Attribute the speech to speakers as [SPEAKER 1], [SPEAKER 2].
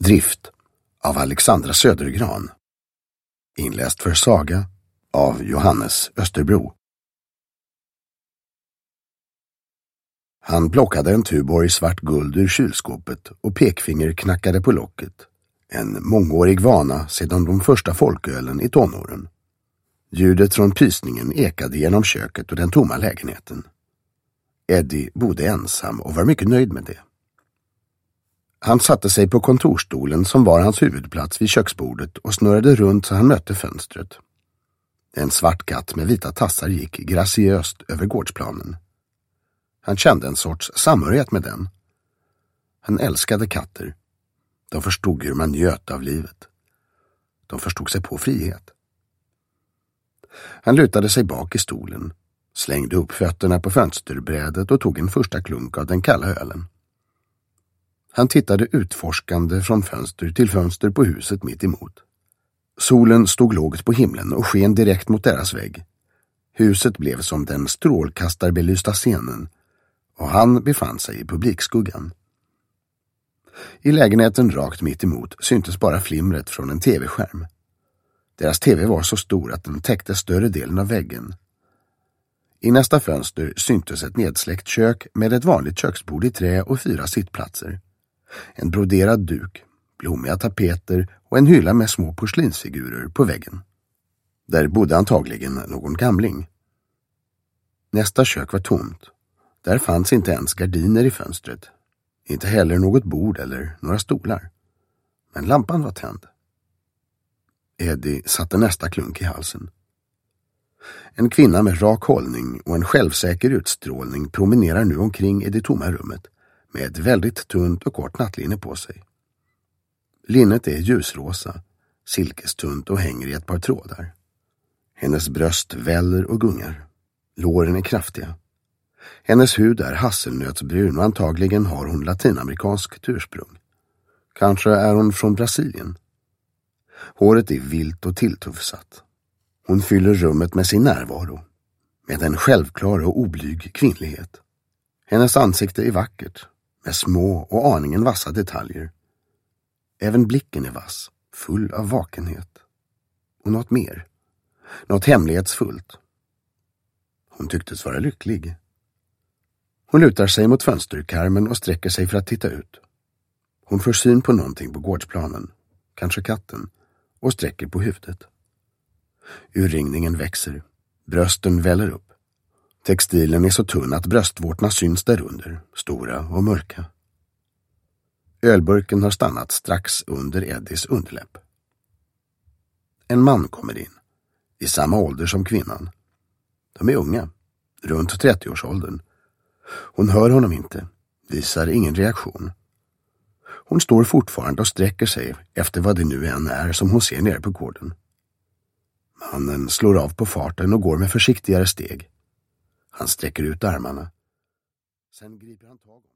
[SPEAKER 1] Drift av Alexandra Södergran. Inläst för Saga av Johannes Österbro. Han plockade en tuborg svart guld ur kylskåpet och pekfinger knackade på locket. En mångårig vana sedan de första folkölen i tonåren. Ljudet från pysningen ekade genom köket och den tomma lägenheten. Eddie bodde ensam och var mycket nöjd med det. Han satte sig på kontorstolen som var hans huvudplats vid köksbordet och snurrade runt så han mötte fönstret. En svart katt med vita tassar gick graciöst över gårdsplanen. Han kände en sorts samhörighet med den. Han älskade katter. De förstod hur man njöt av livet. De förstod sig på frihet. Han lutade sig bak i stolen, slängde upp fötterna på fönsterbrädet och tog en första klunk av den kalla ölen. Han tittade utforskande från fönster till fönster på huset mitt emot. Solen stod lågt på himlen och sken direkt mot deras vägg. Huset blev som den strålkastarbelysta scenen och han befann sig i publikskuggan. I lägenheten rakt mitt emot syntes bara flimret från en tv-skärm. Deras tv var så stor att den täckte större delen av väggen. I nästa fönster syntes ett nedsläckt kök med ett vanligt köksbord i trä och 4 sittplatser. En broderad duk, blommiga tapeter och en hylla med små porslinsfigurer på väggen. Där bodde antagligen någon gamling. Nästa kök var tomt. Där fanns inte ens gardiner i fönstret. Inte heller något bord eller några stolar. Men lampan var tänd. Eddie satte nästa klunk i halsen. En kvinna med rak hållning och en självsäker utstrålning promenerar nu omkring i det tomma rummet med ett väldigt tunt och kort nattlinne på sig. Linnet är ljusrosa, silkestunt och hänger i ett par trådar. Hennes bröst väller och gungar. Låren är kraftiga. Hennes hud är hasselnötsbrun och antagligen har hon latinamerikanskt ursprung. Kanske är hon från Brasilien. Håret är vilt och tilltufsat. Hon fyller rummet med sin närvaro, med en självklar och oblyg kvinnlighet. Hennes ansikte är vackert, med små och aningen vassa detaljer. Även blicken är vass, full av vakenhet. Och något mer. Något hemlighetsfullt. Hon tycktes vara lycklig. Hon lutar sig mot fönsterkarmen och sträcker sig för att titta ut. Hon får syn på någonting på gårdsplanen, kanske katten, och sträcker på huvudet. Urringningen växer, brösten väller upp. Textilen är så tunn att bröstvårtorna syns därunder, stora och mörka. Ölburken har stannat strax under Eddies underläpp. En man kommer in, i samma ålder som kvinnan. De är unga, runt 30-årsåldern. Hon hör honom inte, visar ingen reaktion. Hon står fortfarande och sträcker sig efter vad det nu än är som hon ser nere på gården. Mannen slår av på farten och går med försiktigare steg. Han sträcker ut armarna. Sen griper han tag om